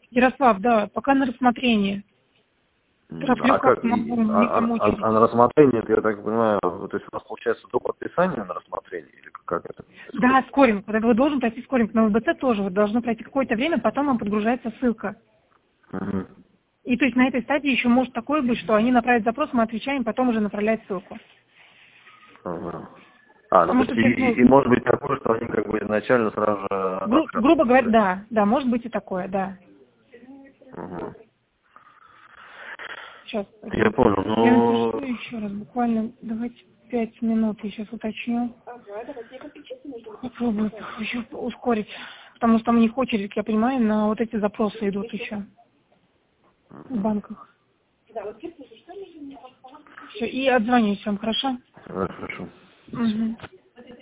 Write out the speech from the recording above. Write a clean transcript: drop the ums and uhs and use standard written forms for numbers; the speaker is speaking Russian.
Ярослав, да, пока на рассмотрении. А как? А на рассмотрение, я так понимаю, то есть у нас получается до подписания на рассмотрение, или как это? Да, скоринг. Вот это вы должен пройти скоринг. На ВБЦ тоже. Вот должно пройти какое-то время, потом вам подгружается ссылка. Угу. И то есть на этой стадии еще может такое быть, что они направят запрос, мы отвечаем, потом уже направляют ссылку. Ага. То есть и может быть такое, что они как бы изначально сразу же... Грубо говоря, да, может быть и такое, да. Угу. Сейчас. Я понял, но... Я напишу еще раз, буквально, давайте 5 минут, я сейчас уточню. Попробую еще ускорить, потому что там у них очередь, я понимаю, на вот эти запросы идут еще в банках. Все, и отзвонюсь вам, хорошо? Хорошо. Угу.